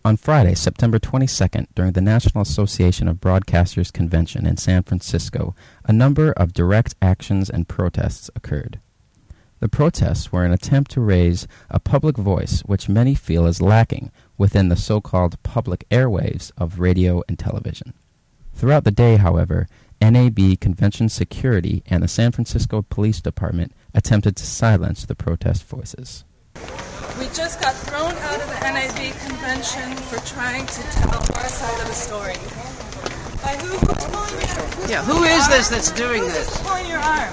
On Friday, September 22nd, during the National Association of Broadcasters Convention in San Francisco, a number of direct actions and protests occurred. The protests were an attempt to raise a public voice which many feel is lacking within the so-called public airwaves of radio and television. Throughout the day, however, NAB Convention Security and the San Francisco Police Department attempted to silence the protest voices. We just got thrown out of the NAB convention for trying to tell our side of the story. By who's pulling your arm? Yeah, who is this that's doing this? Who's pulling your arm?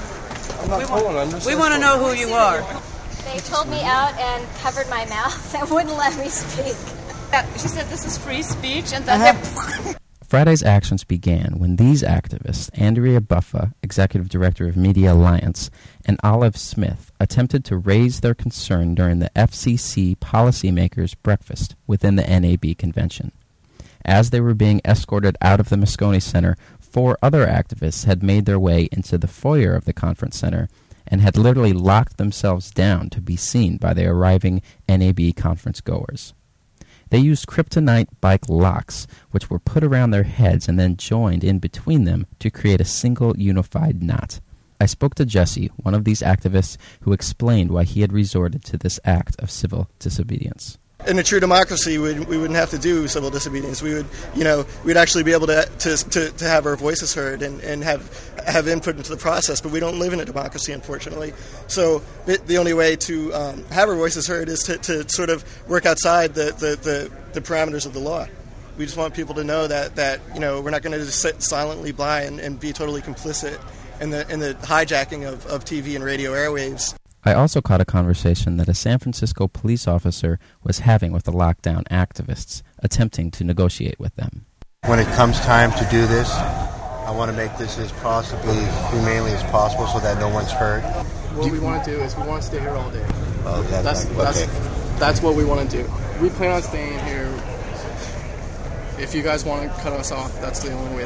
We want to know who you are. They pulled me out and covered my mouth and wouldn't let me speak. She said this is free speech, and then Friday's actions began when these activists, Andrea Buffa, Executive Director of Media Alliance, and Olive Smith, attempted to raise their concern during the FCC policymakers' breakfast within the NAB convention. As they were being escorted out of the Moscone Center, 4 other activists had made their way into the foyer of the conference center and had literally locked themselves down to be seen by the arriving NAB conference goers. They used kryptonite bike locks, which were put around their heads and then joined in between them to create a single unified knot. I spoke to Jesse, one of these activists, who explained why he had resorted to this act of civil disobedience. In a true democracy, we wouldn't have to do civil disobedience. We'd actually be able to have our voices heard and have input into the process. But we don't live in a democracy, unfortunately. So the only way to have our voices heard is to sort of work outside the parameters of the law. We just want people to know that we're not going to just sit silently by and be totally complicit in the hijacking of TV and radio airwaves. I also caught a conversation that a San Francisco police officer was having with the lockdown activists, attempting to negotiate with them. When it comes time to do this, I want to make this as possibly humanely as possible so that no one's hurt. What we want to do is we want to stay here all day. Oh, That's what we want to do. We plan on staying here. If you guys want to cut us off, that's the only way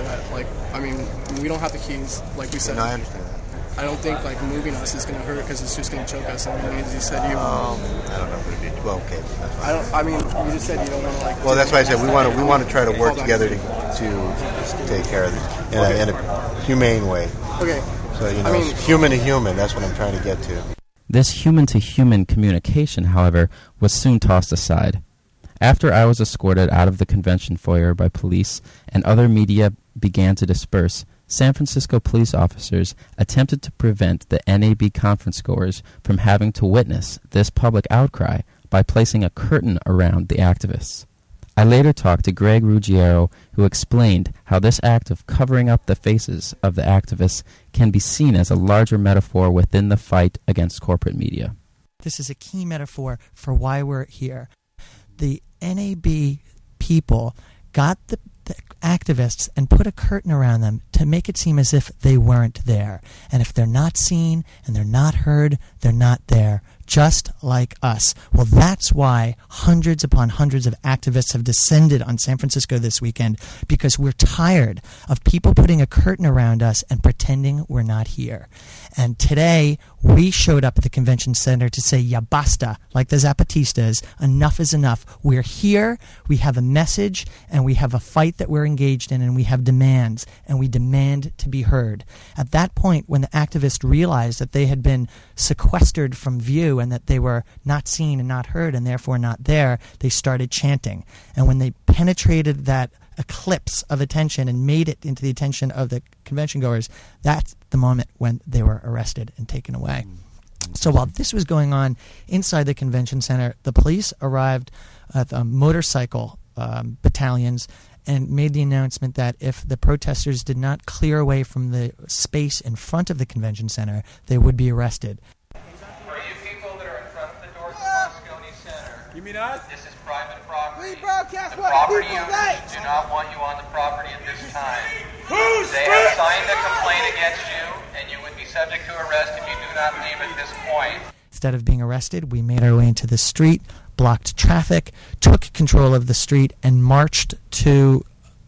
that, we don't have the keys, like we said. No, I understand that. I don't think moving us is going to hurt because it's just going to choke us. As you said, I don't know what it is. Well, okay. That's fine. You just said you don't want to Well, that's why I said we want to try to work together to take care of this in a humane way. Okay. So human to human. That's what I'm trying to get to. This human-to-human communication, however, was soon tossed aside. After I was escorted out of the convention foyer by police and other media began to disperse, San Francisco police officers attempted to prevent the NAB conference goers from having to witness this public outcry by placing a curtain around the activists. I later talked to Greg Ruggiero, who explained how this act of covering up the faces of the activists can be seen as a larger metaphor within the fight against corporate media. This is a key metaphor for why we're here. The NAB people got the activists and put a curtain around them to make it seem as if they weren't there. And if they're not seen and they're not heard, they're not there, just like us. Well, that's why hundreds upon hundreds of activists have descended on San Francisco this weekend, because we're tired of people putting a curtain around us and pretending we're not here. And today, we showed up at the convention center to say, ya basta, like the Zapatistas, enough is enough. We're here, we have a message, and we have a fight that we're engaged in, and we have demands, and we demand to be heard. At that point, when the activists realized that they had been sequestered from view and that they were not seen and not heard and therefore not there, they started chanting. And when they penetrated that eclipse of attention and made it into the attention of the convention goers, that's the moment when they were arrested and taken away. So while this was going on inside the convention center, the police arrived at motorcycle battalions and made the announcement that if the protesters did not clear away from the space in front of the convention center, they would be arrested. For you people that are in front of the doors of Moscone Center, you mean us? This is private property. We broadcast the what property people owners like. do not want you on the property at this time. Who's They have signed a complaint against you, and you would be subject to arrest if you do not leave at this point. Instead of being arrested, we made our way into the street, blocked traffic, took control of the street, and marched to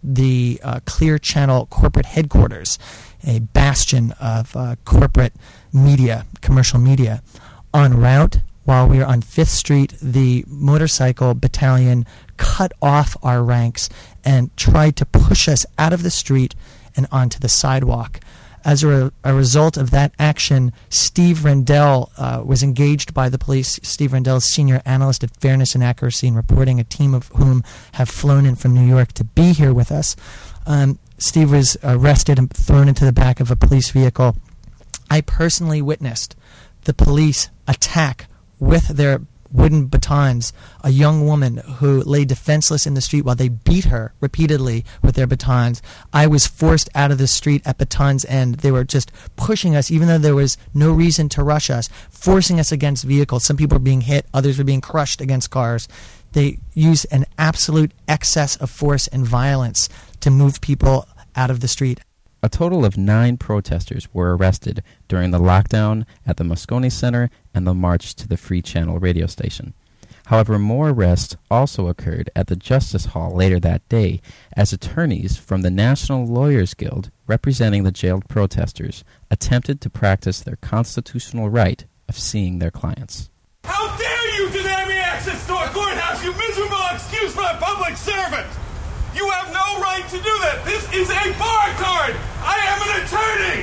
the Clear Channel corporate headquarters, a bastion of corporate media, commercial media. En route, while we were on 5th Street, the motorcycle battalion cut off our ranks and tried to push us out of the street and onto the sidewalk. As a result of that action, Steve Rendell was engaged by the police. Steve Rendell is senior analyst at Fairness and Accuracy in Reporting, a team of whom have flown in from New York to be here with us. Steve was arrested and thrown into the back of a police vehicle. I personally witnessed the police attack with their wooden batons a young woman who lay defenseless in the street while they beat her repeatedly with their batons. I was forced out of the street at Baton's End. They were just pushing us, even though there was no reason to rush us, forcing us against vehicles. Some people were being hit, others were being crushed against cars. They used an absolute excess of force and violence to move people out of the street. A total of 9 protesters were arrested during the lockdown at the Moscone Center and the march to the Free Channel radio station. However, more arrests also occurred at the Justice Hall later that day as attorneys from the National Lawyers Guild, representing the jailed protesters, attempted to practice their constitutional right of seeing their clients. How dare you deny me access to a courthouse, you miserable excuse for a public servant! You have no right to do that. This is a bar card. I am an attorney.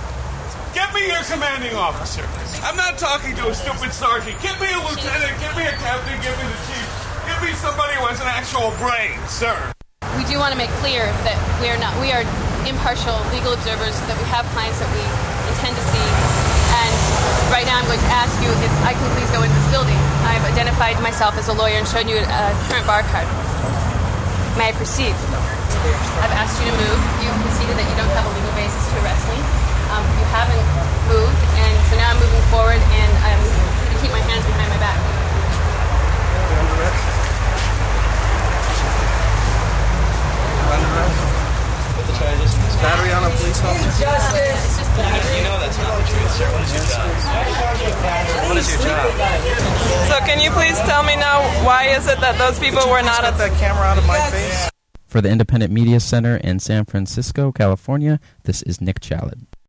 Get me your commanding officer. I'm not talking to a stupid sergeant. Get me a lieutenant. Get me a captain. Get me the chief. Get me somebody who has an actual brain, sir. We do want to make clear that we are impartial legal observers, that we have clients that we intend to see. And right now I'm going to ask you if I can please go into this building. I've identified myself as a lawyer and shown you a current bar card. May I proceed? I've asked you to move. You've conceded that you don't have a legal basis to arrest me. You haven't moved, and so now I'm moving forward, and I'm going to keep my hands behind my back. Under arrest? Under arrest? What the charges? Battery on a police officer? You know that's not the truth, sir. What is your job? What is your job? So can you please tell me now, why is it that those people were not at that camera out of my face? For the Independent Media Center in San Francisco, California, this is Nick Chalid.